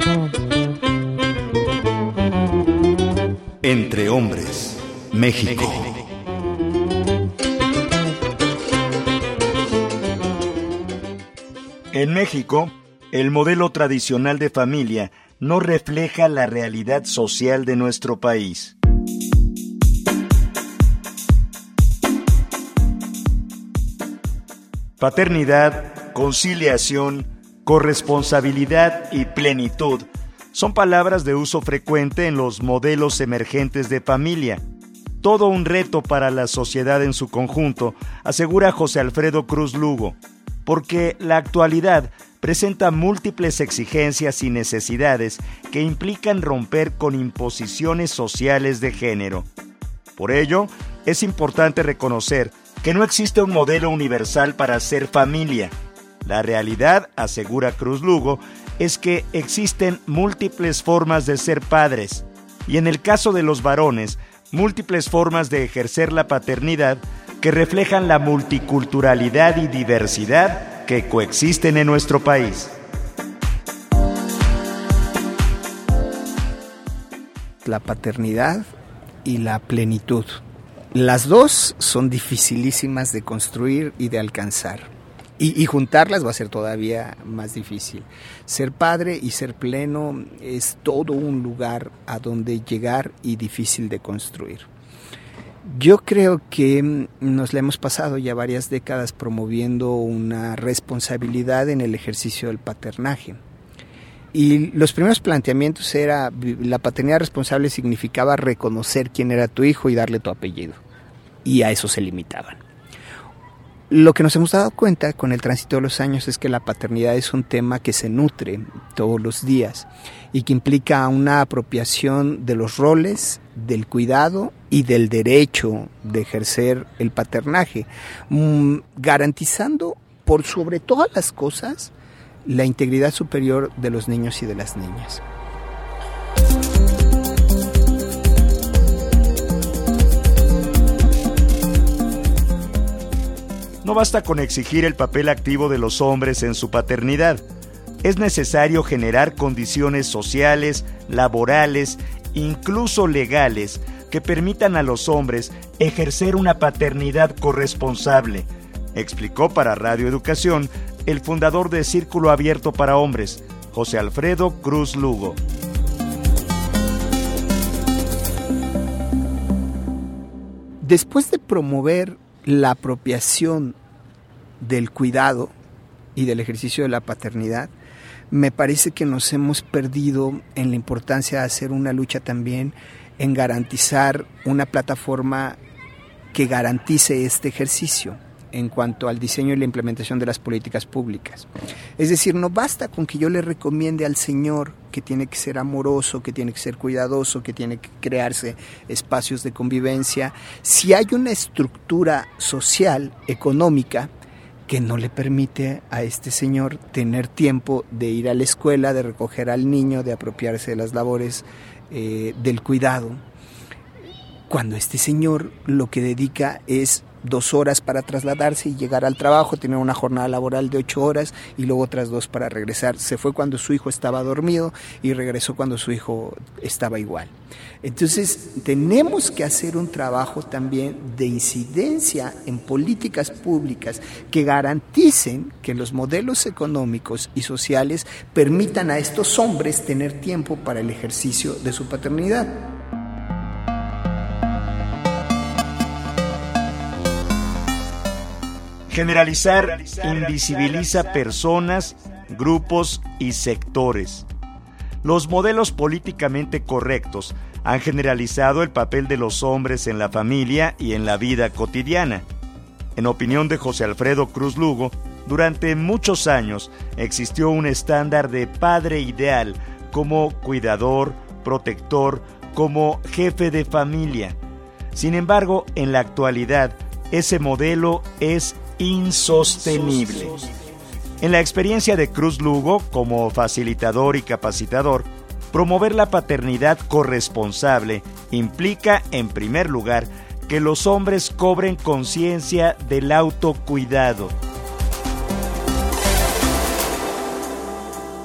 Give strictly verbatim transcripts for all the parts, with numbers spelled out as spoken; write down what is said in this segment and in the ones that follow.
Entre hombres, México. En México, el modelo tradicional de familia no refleja la realidad social de nuestro país. Paternidad, conciliación, corresponsabilidad y plenitud son palabras de uso frecuente en los modelos emergentes de familia. Todo un reto para la sociedad en su conjunto, asegura José Alfredo Cruz Lugo, porque la actualidad presenta múltiples exigencias y necesidades que implican romper con imposiciones sociales de género. Por ello, es importante reconocer que no existe un modelo universal para ser familia. La realidad, asegura Cruz Lugo, es que existen múltiples formas de ser padres, y en el caso de los varones, múltiples formas de ejercer la paternidad que reflejan la multiculturalidad y diversidad que coexisten en nuestro país. La paternidad y la plenitud. Las dos son dificilísimas de construir y de alcanzar. Y, y juntarlas va a ser todavía más difícil. Ser padre y ser pleno es todo un lugar a donde llegar y difícil de construir. Yo creo que nos la hemos pasado ya varias décadas promoviendo una responsabilidad en el ejercicio del paternaje. Y los primeros planteamientos era, la paternidad responsable significaba reconocer quién era tu hijo y darle tu apellido. Y a eso se limitaban. Lo que nos hemos dado cuenta con el tránsito de los años es que la paternidad es un tema que se nutre todos los días y que implica una apropiación de los roles, del cuidado y del derecho de ejercer el paternaje, mmm, garantizando por sobre todas las cosas la integridad superior de los niños y de las niñas. No basta con exigir el papel activo de los hombres en su paternidad. Es necesario generar condiciones sociales, laborales, incluso legales, que permitan a los hombres ejercer una paternidad corresponsable, explicó para Radio Educación el fundador de Círculo Abierto para Hombres, José Alfredo Cruz Lugo. Después de promover la apropiación del cuidado y del ejercicio de la paternidad, me parece que nos hemos perdido en la importancia de hacer una lucha también en garantizar una plataforma que garantice este ejercicio en cuanto al diseño y la implementación de las políticas públicas. Es decir, no basta con que yo le recomiende al señor que tiene que ser amoroso, que tiene que ser cuidadoso, que tiene que crearse espacios de convivencia, si hay una estructura social, económica, que no le permite a este señor tener tiempo de ir a la escuela, de recoger al niño, de apropiarse de las labores eh, del cuidado. Cuando este señor lo que dedica es dos horas para trasladarse y llegar al trabajo, tener una jornada laboral de ocho horas y luego otras dos para regresar. Se fue cuando su hijo estaba dormido y regresó cuando su hijo estaba igual. Entonces, tenemos que hacer un trabajo también de incidencia en políticas públicas que garanticen que los modelos económicos y sociales permitan a estos hombres tener tiempo para el ejercicio de su paternidad. Generalizar invisibiliza personas, grupos y sectores. Los modelos políticamente correctos han generalizado el papel de los hombres en la familia y en la vida cotidiana. En opinión de José Alfredo Cruz Lugo, durante muchos años existió un estándar de padre ideal como cuidador, protector, como jefe de familia. Sin embargo, en la actualidad, ese modelo es insostenible. En la experiencia de Cruz Lugo como facilitador y capacitador, promover la paternidad corresponsable implica, en primer lugar, que los hombres cobren conciencia del autocuidado.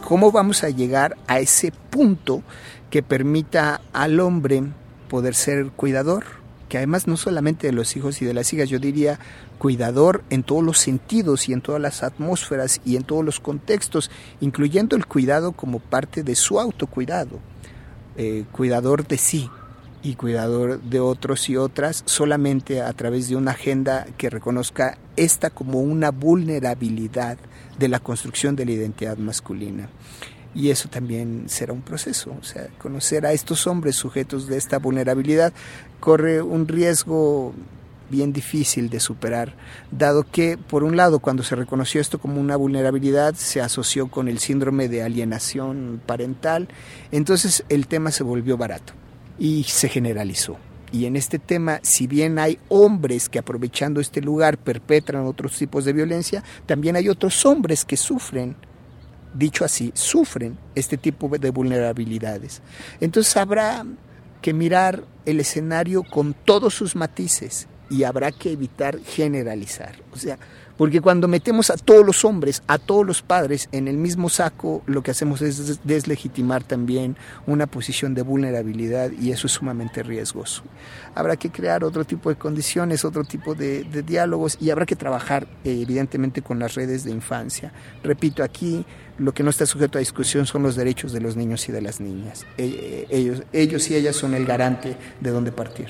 ¿cómo vamos a llegar a ese punto que permita al hombre poder ser cuidador? Que además no solamente de los hijos y de las hijas, yo diría cuidador en todos los sentidos y en todas las atmósferas y en todos los contextos, incluyendo el cuidado como parte de su autocuidado, eh, cuidador de sí y cuidador de otros y otras, solamente a través de una agenda que reconozca esta como una vulnerabilidad de la construcción de la identidad masculina. Y eso también será un proceso, o sea, conocer a estos hombres sujetos de esta vulnerabilidad corre un riesgo bien difícil de superar, dado que, por un lado, cuando se reconoció esto como una vulnerabilidad, se asoció con el síndrome de alienación parental, entonces el tema se volvió barato y se generalizó. Y en este tema, si bien hay hombres que aprovechando este lugar perpetran otros tipos de violencia, también hay otros hombres que sufren, dicho así, sufren este tipo de vulnerabilidades. Entonces habrá que mirar el escenario con todos sus matices y habrá que evitar generalizar. O sea, porque cuando metemos a todos los hombres, a todos los padres en el mismo saco, lo que hacemos es deslegitimar también una posición de vulnerabilidad y eso es sumamente riesgoso. Habrá que crear otro tipo de condiciones, otro tipo de, de diálogos y habrá que trabajar eh, evidentemente con las redes de infancia. Repito, aquí lo que no está sujeto a discusión son los derechos de los niños y de las niñas. Eh, ellos, ellos y ellas son el garante de dónde partir.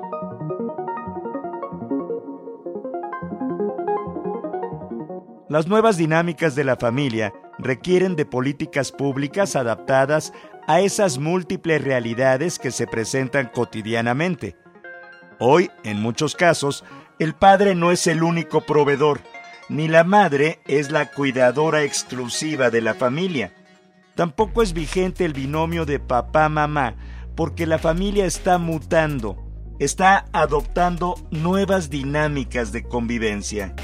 Las nuevas dinámicas de la familia requieren de políticas públicas adaptadas a esas múltiples realidades que se presentan cotidianamente. Hoy, en muchos casos, el padre no es el único proveedor, ni la madre es la cuidadora exclusiva de la familia. Tampoco es vigente el binomio de papá-mamá, porque la familia está mutando, está adoptando nuevas dinámicas de convivencia.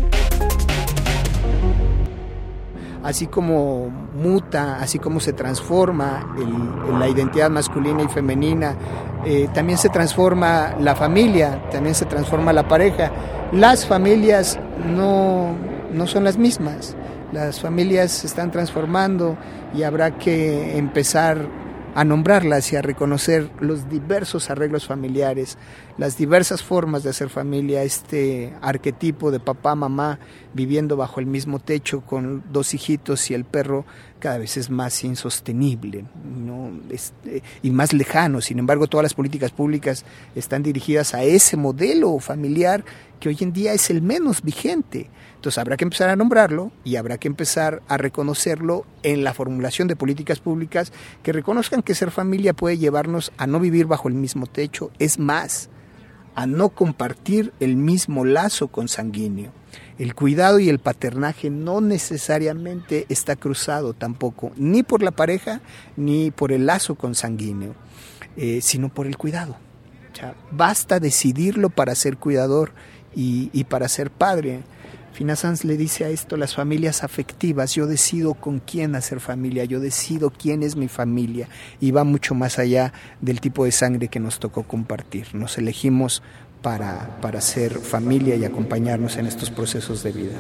Así como muta, así como se transforma el, la identidad masculina y femenina, eh, también se transforma la familia, también se transforma la pareja. Las familias no, no son las mismas, las familias se están transformando y habrá que empezar a nombrarlas y a reconocer los diversos arreglos familiares, las diversas formas de hacer familia, este arquetipo de papá, mamá, viviendo bajo el mismo techo con dos hijitos y el perro, cada vez es más insostenible, ¿no? Este, y más lejano. Sin embargo, todas las políticas públicas están dirigidas a ese modelo familiar que hoy en día es el menos vigente. Entonces habrá que empezar a nombrarlo y habrá que empezar a reconocerlo en la formulación de políticas públicas que reconozcan que ser familia puede llevarnos a no vivir bajo el mismo techo, es más, a no compartir el mismo lazo consanguíneo. El cuidado y el paternaje no necesariamente está cruzado tampoco, ni por la pareja ni por el lazo consanguíneo, eh, sino por el cuidado. O sea, basta decidirlo para ser cuidador y, y para ser padre. Fina Sanz le dice a esto, las familias afectivas, yo decido con quién hacer familia, yo decido quién es mi familia y va mucho más allá del tipo de sangre que nos tocó compartir. Nos elegimos para, para ser familia y acompañarnos en estos procesos de vida.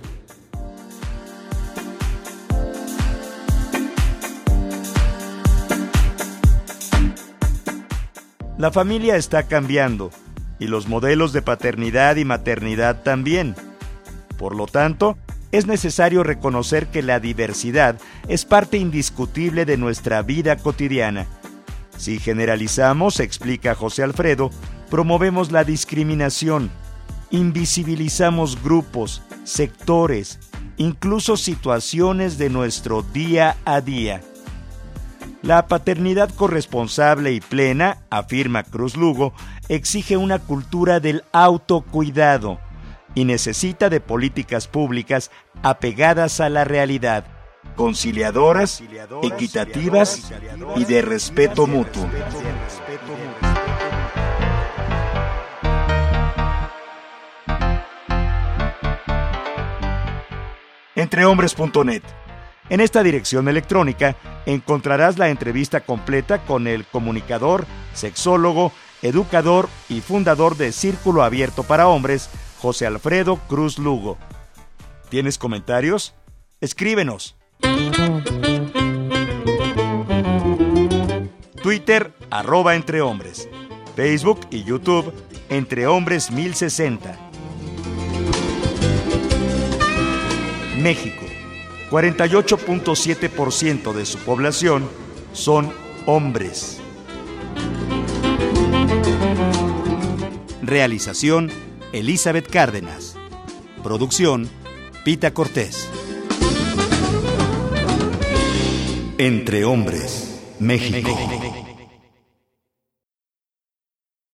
La familia está cambiando y los modelos de paternidad y maternidad también. Por lo tanto, es necesario reconocer que la diversidad es parte indiscutible de nuestra vida cotidiana. Si generalizamos, explica José Alfredo, promovemos la discriminación, invisibilizamos grupos, sectores, incluso situaciones de nuestro día a día. La paternidad corresponsable y plena, afirma Cruz Lugo, exige una cultura del autocuidado y necesita de políticas públicas apegadas a la realidad, conciliadoras, equitativas y de respeto mutuo. entrehombres punto net. En esta dirección electrónica encontrarás la entrevista completa con el comunicador, sexólogo, educador y fundador de Círculo Abierto para Hombres, José Alfredo Cruz Lugo. ¿Tienes comentarios? Escríbenos. Twitter, arroba Entre Hombres. Facebook y YouTube, Entre Hombres mil sesenta. México, cuarenta y ocho punto siete por ciento de su población son hombres. Realización, Elizabeth Cárdenas. Producción, Pita Cortés. Entre Hombres, México.